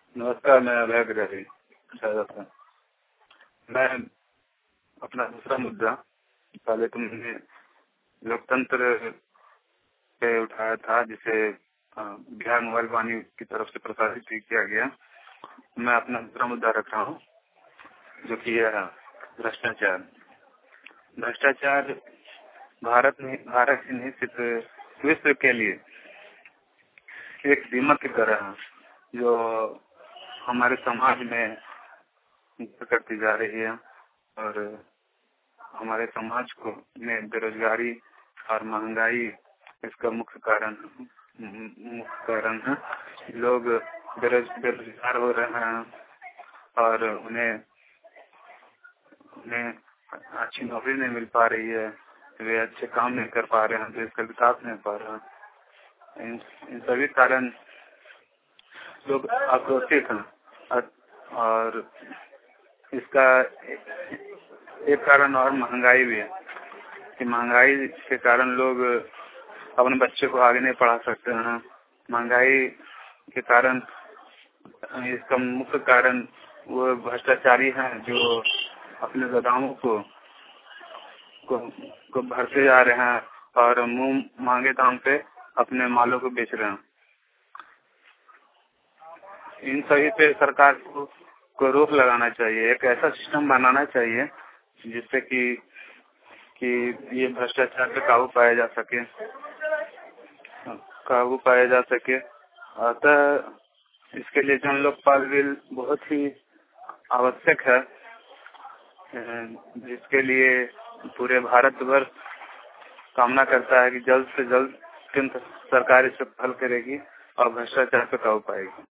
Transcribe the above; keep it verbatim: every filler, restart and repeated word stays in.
नमस्कार, मैं अभय गिरी शायद मैं अपना दूसरा मुद्दा पहले तुमने लोकतंत्र पे उठाया था, जिसे बिहार मोबाइल वाणी की तरफ से प्रसारित किया गया। मैं अपना दूसरा मुद्दा रख रहा हूँ, जो कि है भ्रष्टाचार। भ्रष्टाचार भारत में भारत ही नहीं सिर्फ विश्व के लिए एक दीमक की तरह है, जो हमारे समाज में करती जा रही है और हमारे समाज को में बेरोजगारी और महंगाई इसका मुख्य कारण मुख्य कारण है। लोग बेरोज बेरोजगार हो रहे हैं और उन्हें उन्हें अच्छी नौकरी नहीं मिल पा रही है, वे अच्छे काम नहीं कर पा रहे हैं, देश का विकास नहीं पा रहे हैं। इन, इन सभी कारण लोग आक्रोशित हैं और इसका एक कारण और महंगाई भी है कि महंगाई के कारण लोग अपने बच्चे को आगे नहीं पढ़ा सकते हैं। महंगाई के कारण इसका मुख्य कारण वो भ्रष्टाचारी हैं, जो अपने गोदामों को को, को भरते जा रहे हैं और मुंह मांगे दाम पे अपने मालों को बेच रहे हैं। इन सभी पे सरकार को, को रोक लगाना चाहिए। एक ऐसा सिस्टम बनाना चाहिए जिससे कि कि ये भ्रष्टाचार पे काबू पाया जा सके काबू पाया जा सके अतः इसके लिए जन लोकपाल बिल बहुत ही आवश्यक है, जिसके लिए पूरे भारत भर कामना करता है कि जल्द से जल्द केंद्र सरकार इसे हल करेगी और भ्रष्टाचार पे काबू पाएगी।